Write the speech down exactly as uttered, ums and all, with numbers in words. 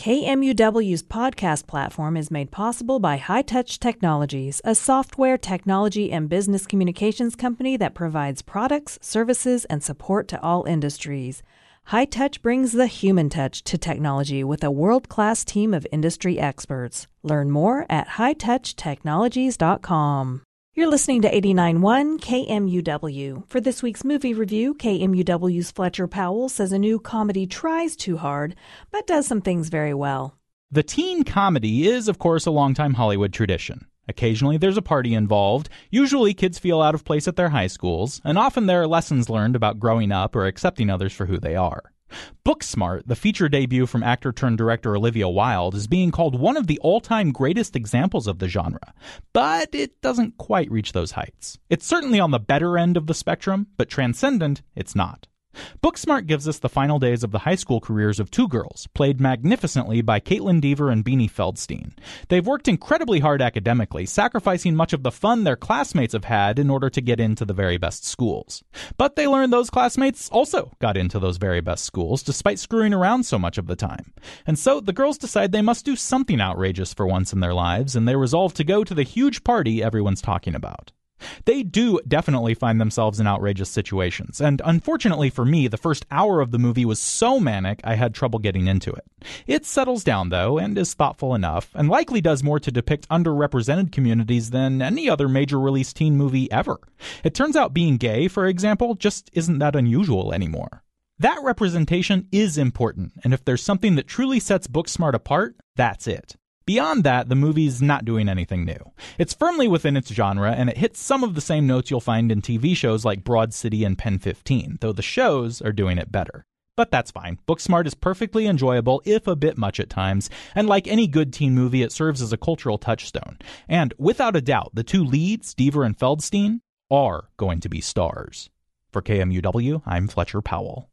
K M U W's podcast platform is made possible by High Touch Technologies, a software, technology, and business communications company that provides products, services, and support to all industries. High Touch brings the human touch to technology with a world-class team of industry experts. Learn more at high touch technologies dot com. You're listening to eighty-nine point one K M U W. For this week's movie review, K M U W's Fletcher Powell says a new comedy tries too hard, but does some things very well. The teen comedy is, of course, a longtime Hollywood tradition. Occasionally there's a party involved. Usually kids feel out of place at their high schools, and often there are lessons learned about growing up or accepting others for who they are. Booksmart, the feature debut from actor-turned-director Olivia Wilde, is being called one of the all-time greatest examples of the genre, but it doesn't quite reach those heights. It's certainly on the better end of the spectrum, but transcendent, it's not. Booksmart gives us the final days of the high school careers of two girls, played magnificently by Caitlin Dever and Beanie Feldstein. They've worked incredibly hard academically, sacrificing much of the fun their classmates have had in order to get into the very best schools. But they learned those classmates also got into those very best schools, despite screwing around so much of the time. And so the girls decide they must do something outrageous for once in their lives, and they resolve to go to the huge party everyone's talking about. They do definitely find themselves in outrageous situations, and unfortunately for me, the first hour of the movie was so manic I had trouble getting into it. It settles down, though, and is thoughtful enough, and likely does more to depict underrepresented communities than any other major release teen movie ever. It turns out being gay, for example, just isn't that unusual anymore. That representation is important, and if there's something that truly sets Booksmart apart, that's it. Beyond that, the movie's not doing anything new. It's firmly within its genre, and it hits some of the same notes you'll find in T V shows like Broad City and Pen fifteen, though the shows are doing it better. But that's fine. Booksmart is perfectly enjoyable, if a bit much at times, and like any good teen movie, it serves as a cultural touchstone. And without a doubt, the two leads, Dever and Feldstein, are going to be stars. For K M U W, I'm Fletcher Powell.